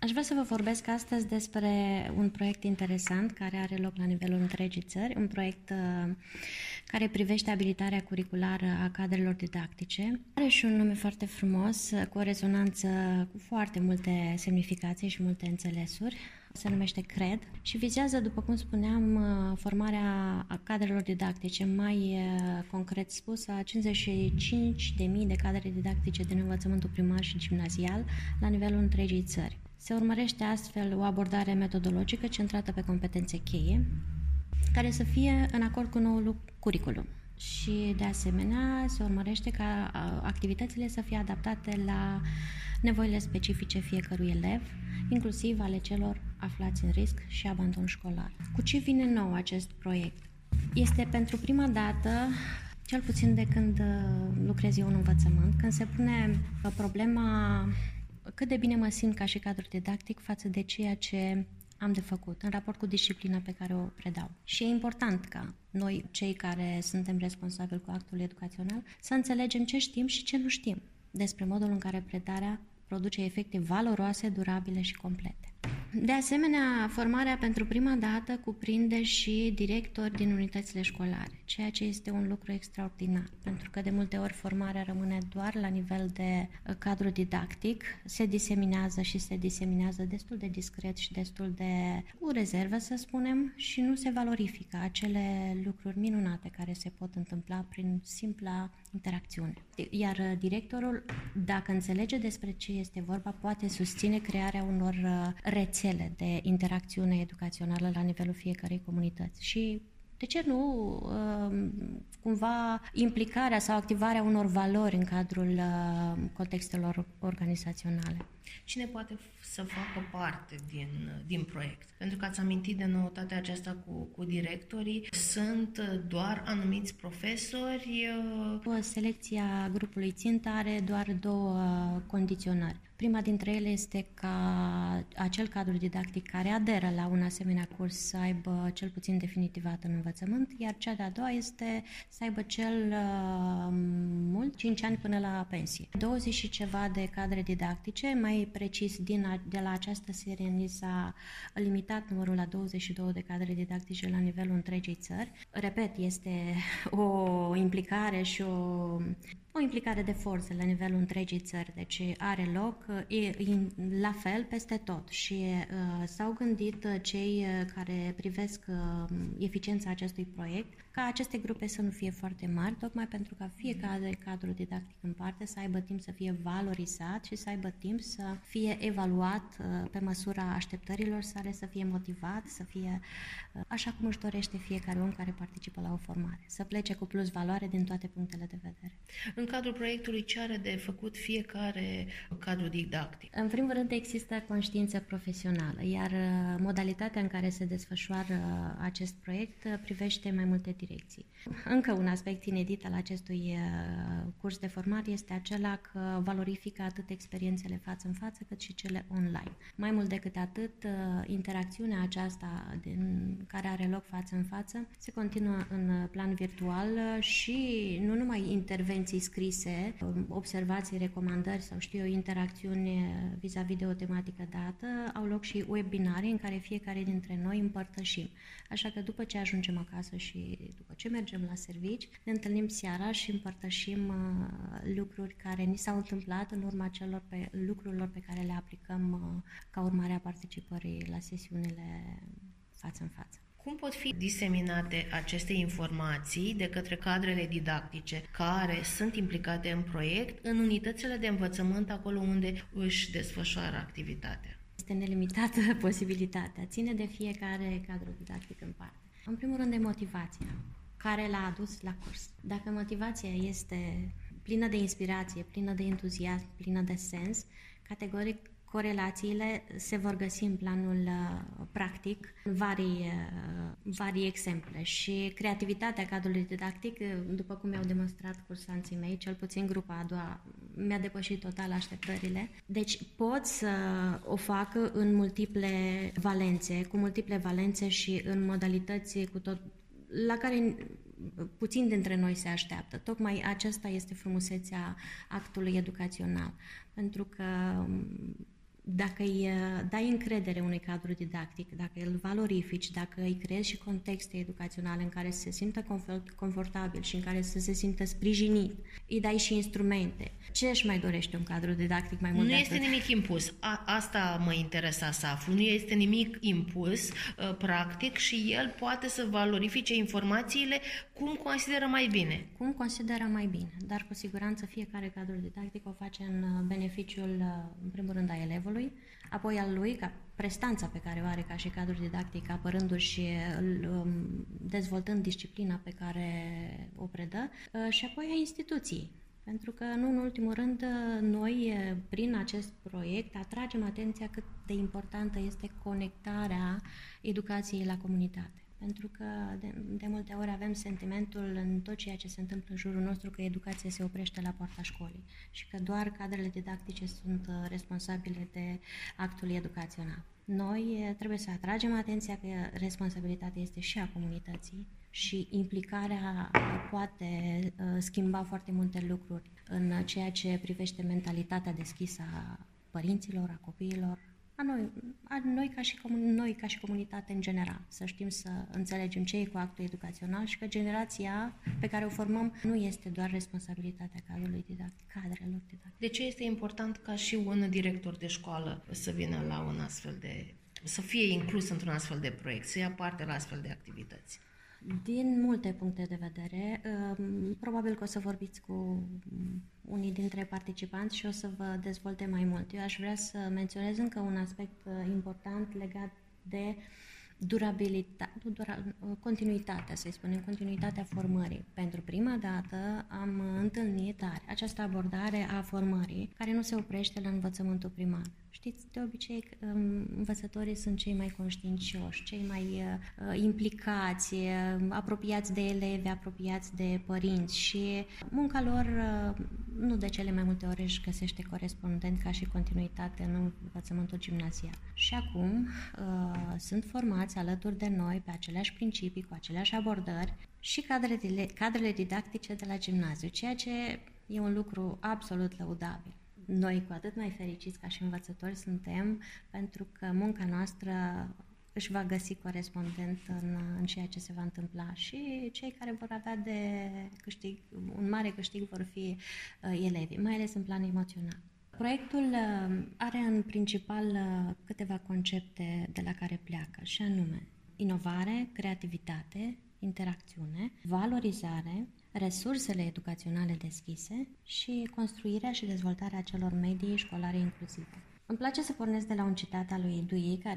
Aș vrea să vă vorbesc astăzi despre un proiect interesant care are loc la nivelul întregii țări, un proiect care privește abilitarea curriculară a cadrelor didactice. Are și un nume foarte frumos, cu o rezonanță cu foarte multe semnificații și multe înțelesuri. Se numește CRED și vizează, după cum spuneam, formarea a cadrelor didactice, mai concret spus, a 55.000 de cadre didactice din învățământul primar și gimnazial la nivelul întregii țări. Se urmărește astfel o abordare metodologică centrată pe competențe cheie, care să fie în acord cu noul curriculum. Și, de asemenea, se urmărește ca activitățile să fie adaptate la nevoile specifice fiecărui elev, inclusiv ale celor aflați în risc și abandon școlar. Cu ce vine nou acest proiect? Este pentru prima dată, cel puțin de când lucrez eu în învățământ, când se pune problema cât de bine mă simt ca și cadru didactic față de ceea ce am de făcut în raport cu disciplina pe care o predau. Și e important ca noi, cei care suntem responsabili cu actul educațional, să înțelegem ce știm și ce nu știm despre modul în care predarea produce efecte valoroase, durabile și complete. De asemenea, formarea pentru prima dată cuprinde și directori din unitățile școlare, ceea ce este un lucru extraordinar, pentru că de multe ori formarea rămâne doar la nivel de cadru didactic, se diseminează destul de discret și destul de cu rezervă, să spunem, și nu se valorifică acele lucruri minunate care se pot întâmpla prin simpla interacțiune. Iar directorul, dacă înțelege despre ce este vorba, poate susține crearea unor rețele de interacțiune educațională la nivelul fiecărei comunități și, de ce nu, cumva implicarea sau activarea unor valori în cadrul contextelor organizaționale. Cine poate să facă parte din proiect? Pentru că ați amintit de noutatea aceasta cu directorii, sunt doar anumiți profesori? Selecția grupului țintă are doar două condiționări. Prima dintre ele este ca acel cadru didactic care aderă la un asemenea curs să aibă cel puțin definitivat în învățământ, iar cea de-a doua este să aibă cel mult 5 ani până la pensie. 20 și ceva de cadre didactice, mai precis de la această serie ni s-a limitat numărul la 22 de cadre didactice la nivelul întregii țări. Repet, este o implicare și o implicare de forțe la nivelul întregii țări, deci are loc la fel peste tot și s-au gândit cei care privesc eficiența acestui proiect ca aceste grupe să nu fie foarte mari, tocmai pentru ca fiecare cadru didactic în parte să aibă timp să fie valorizat și să aibă timp să fie evaluat pe măsura așteptărilor sale, să fie motivat, să fie așa cum își dorește fiecare om care participă la o formare, să plece cu plus valoare din toate punctele de vedere. În cadrul proiectului, ce are de făcut fiecare cadru didactic? În primul rând, există conștiință profesională, iar modalitatea în care se desfășoară acest proiect privește mai multe direcții. Încă un aspect inedit al acestui curs de formare este acela că valorifică atât experiențele față în față, cât și cele online. Mai mult decât atât, interacțiunea aceasta care are loc față în față se continuă în plan virtual și nu numai intervenții scrise, observații, recomandări sau interacțiuni vis-a-vis de o tematică dată, au loc și webinarii în care fiecare dintre noi împărtășim. Așa că după ce ajungem acasă și după ce mergem la servici, ne seara și împărtășim lucruri care ni s-au întâmplat în urma lucrurilor pe care le aplicăm ca urmare a participării la sesiunile față în față. Cum pot fi diseminate aceste informații de către cadrele didactice care sunt implicate în proiect în unitățile de învățământ acolo unde își desfășoară activitatea? Este nelimitată posibilitatea, ține de fiecare cadru didactic în parte. În primul rând de motivația care l-a adus la curs. Dacă motivația este plină de inspirație, plină de entuziasm, plină de sens, categoric corelațiile se vor găsi în planul practic în varii exemple și creativitatea cadrului didactic, după cum mi-au demonstrat cursanții mei, cel puțin grupa a doua, mi-a depășit total așteptările. Deci pot să o facă în cu multiple valențe și în modalități la care puțin dintre noi se așteaptă. Tocmai aceasta este frumusețea actului educațional, pentru că Dacă îi dai încredere unui cadru didactic, dacă îl valorifici, dacă îi creezi și contexte educaționale în care să se simtă confortabil și în care să se simtă sprijinit, îi dai și instrumente. Ce își mai dorește un cadru didactic mai mult? Nu este nimic impus. Asta mă interesa să aflu. Nu este nimic impus, practic, și el poate să valorifice informațiile cum consideră mai bine. Cum consideră mai bine, dar cu siguranță fiecare cadru didactic o face în beneficiul, în primul rând, a elevului, apoi al lui, ca prestanța pe care o are ca și cadru didactic, apărându-și și dezvoltând disciplina pe care o predă, și apoi a instituției. Pentru că, nu în ultimul rând, noi, prin acest proiect, atragem atenția cât de importantă este conectarea educației la comunitate. Pentru că de multe ori avem sentimentul în tot ceea ce se întâmplă în jurul nostru că educația se oprește la poarta școlii și că doar cadrele didactice sunt responsabile de actul educațional. Noi trebuie să atragem atenția că responsabilitatea este și a comunității și implicarea poate schimba foarte multe lucruri în ceea ce privește mentalitatea deschisă a părinților, a copiilor, noi ca și comunitate în general, să știm să înțelegem ce e cu actul educațional și că generația pe care o formăm nu este doar responsabilitatea cadrelor didactice. De ce este important ca și un director de școală să vină la un astfel de, să fie inclus într-un astfel de proiect, să ia parte la astfel de activități? Din multe puncte de vedere, probabil că o să vorbiți cu unii dintre participanți și o să vă dezvolte mai mult. Eu aș vrea să menționez încă un aspect important legat de continuitatea, să-i spunem, continuitatea formării. Pentru prima dată am întâlnit această abordare a formării care nu se oprește la învățământul primar. Știți, de obicei, învățătorii sunt cei mai conștiincioși, cei mai implicați, apropiați de elevi, apropiați de părinți și munca lor nu de cele mai multe ori își găsește corespondent ca și continuitate în învățământul gimnazial. Și acum sunt formați alături de noi pe aceleași principii, cu aceleași abordări și cadrele didactice de la gimnaziu, ceea ce e un lucru absolut lăudabil. Noi cu atât mai fericiți ca și învățători suntem pentru că munca noastră își va găsi corespondent în ceea ce se va întâmpla și cei care vor avea de câștig, un mare câștig vor fi elevii, mai ales în plan emoțional. Proiectul are în principal câteva concepte de la care pleacă, și anume inovare, creativitate, interacțiune, valorizare, resursele educaționale deschise și construirea și dezvoltarea acelor medii școlare inclusive. Îmi place să pornesc de la un citat al lui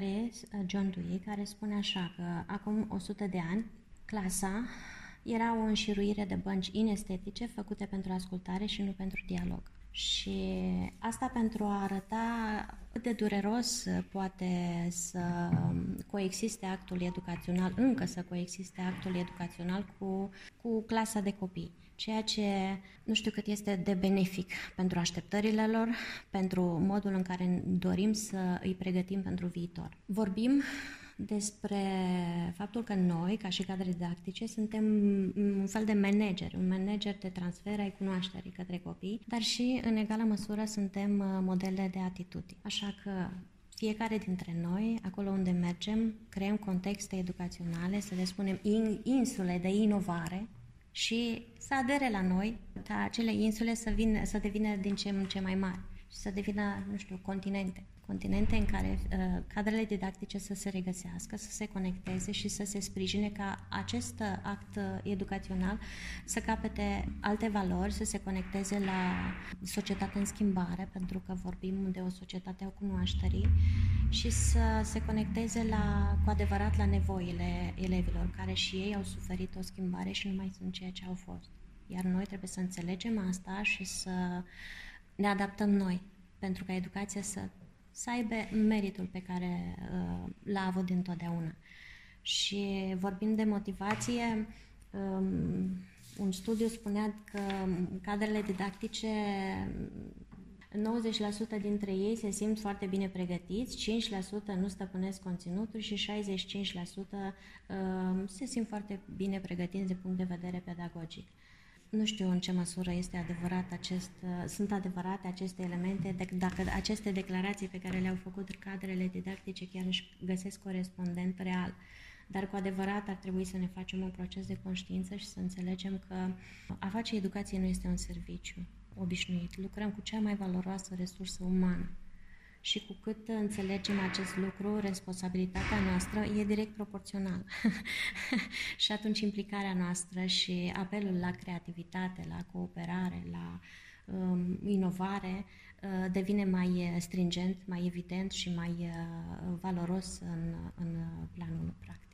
John Dewey, care spune așa că acum 100 de ani clasa era o înșiruire de bănci inestetice făcute pentru ascultare și nu pentru dialog. Și asta pentru a arăta cât de dureros poate să coexiste actul educațional, să coexiste actul educațional cu clasa de copii. Ceea ce nu știu cât este de benefic pentru așteptările lor, pentru modul în care dorim să îi pregătim pentru viitor. Vorbim despre faptul că noi, ca și cadre didactice, suntem un fel de un manager de transfer ai cunoașterii către copii, dar și, în egală măsură, suntem modele de atitudine. Așa că fiecare dintre noi, acolo unde mergem, creăm contexte educaționale, să le spunem insule de inovare și să adere la noi, ca acele insule să devină din ce în ce mai mari și să devină, continente în care cadrele didactice să se regăsească, să se conecteze și să se sprijine ca acest act educațional să capete alte valori, să se conecteze la societatea în schimbare, pentru că vorbim de o societate a cunoașterii, și să se conecteze cu adevărat la nevoile elevilor, care și ei au suferit o schimbare și nu mai sunt ceea ce au fost. Iar noi trebuie să înțelegem asta și să ne adaptăm noi, pentru ca educația să aibă meritul pe care l-a avut dintotdeauna. Și vorbind de motivație, un studiu spunea că cadrele didactice, 90% dintre ei se simt foarte bine pregătiți, 5% nu stăpânesc conținutul și 65% se simt foarte bine pregătiți din punct de vedere pedagogic. Nu știu în ce măsură sunt adevărate aceste elemente, dacă aceste declarații pe care le-au făcut cadrele didactice chiar își găsesc corespondent real. Dar cu adevărat ar trebui să ne facem un proces de conștiință și să înțelegem că a face educație nu este un serviciu obișnuit. Lucrăm cu cea mai valoroasă resursă umană. Și cu cât înțelegem acest lucru, responsabilitatea noastră e direct proporțională. Și atunci implicarea noastră și apelul la creativitate, la cooperare, la inovare devine mai stringent, mai evident și mai valoros în planul practic.